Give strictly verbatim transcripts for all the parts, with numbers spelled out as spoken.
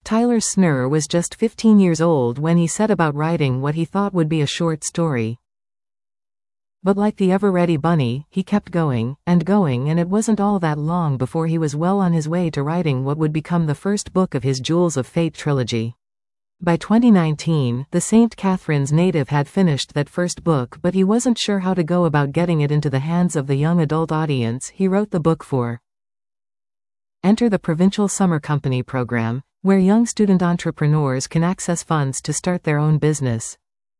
Tyler Snurr was just fifteen years old when he set about writing what he thought would be a short story. But like the ever-ready bunny, he kept going, and going, and it wasn't all that long before he was well on his way to writing what would become the first book of his Jewels of Fate trilogy. By twenty nineteen, the Saint Catharines native had finished that first book, but he wasn't sure how to go about getting it into the hands of the young adult audience he wrote the book for. Enter the Provincial Summer Company program, where young student entrepreneurs can access funds to start their own business.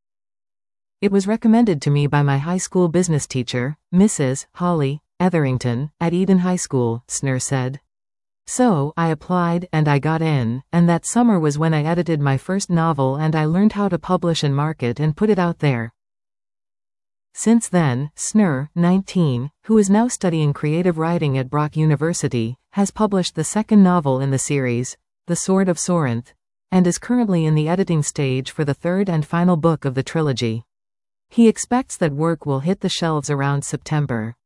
It was recommended to me by my high school business teacher, Missus Holly Etherington, at Eden High School, Snurr said. So, I applied, and I got in, and that summer was when I edited my first novel and I learned how to publish and market and put it out there. Since then, Snurr, nineteen, who is now studying creative writing at Brock University, has published the second novel in the series, The Sword of Sorinth, and is currently in the editing stage for the third and final book of the trilogy. He expects that work will hit the shelves around September.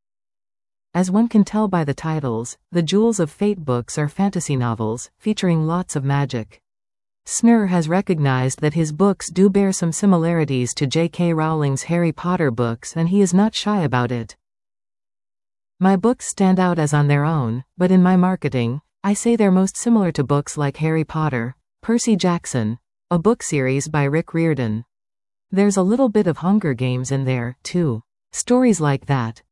As one can tell by the titles, the Jewels of Fate books are fantasy novels, featuring lots of magic. Snurr has recognized that his books do bear some similarities to J K Rowling's Harry Potter books, and he is not shy about it. My books stand out as on their own, but in my marketing, I say they're most similar to books like Harry Potter, Percy Jackson, a book series by Rick Riordan. There's a little bit of Hunger Games in there, too. Stories like that.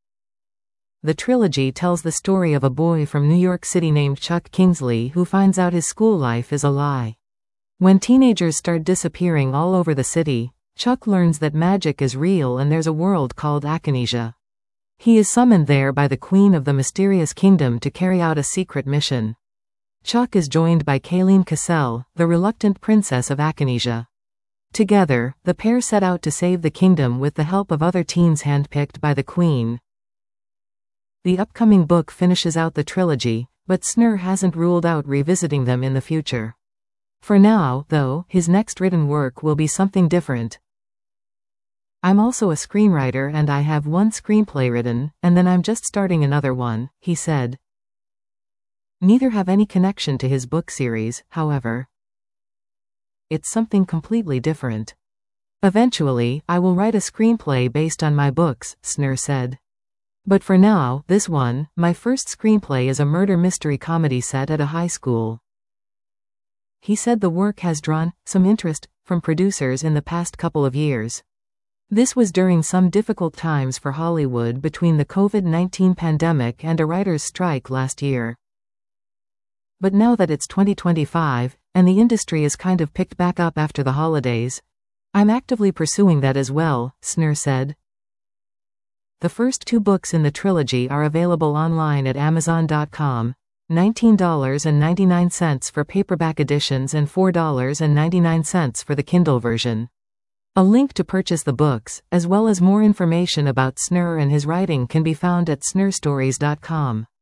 The trilogy tells the story of a boy from New York City named Chuck Kingsley who finds out his school life is a lie. When teenagers start disappearing all over the city, Chuck learns that magic is real and there's a world called Akinesia. He is summoned there by the Queen of the Mysterious Kingdom to carry out a secret mission. Chuck is joined by Kayleen Cassell, the reluctant princess of Akinesia. Together, the pair set out to save the kingdom with the help of other teens handpicked by the Queen. The upcoming book finishes out the trilogy, but Snurr hasn't ruled out revisiting them in the future. For now, though, his next written work will be something different. I'm also a screenwriter and I have one screenplay written, and then I'm just starting another one, he said. Neither have any connection to his book series, however. It's something completely different. Eventually, I will write a screenplay based on my books, Snurr said. But for now, this one, my first screenplay, is a murder mystery comedy set at a high school. He said the work has drawn some interest from producers in the past couple of years. This was during some difficult times for Hollywood between the COVID nineteen pandemic and a writer's strike last year. But now that it's twenty twenty-five, and the industry is kind of picked back up after the holidays, I'm actively pursuing that as well, Snurr said. The first two books in the trilogy are available online at Amazon dot com, nineteen dollars and ninety-nine cents for paperback editions and four dollars and ninety-nine cents for the Kindle version. A link to purchase the books, as well as more information about Snurr and his writing, can be found at snurr stories dot com.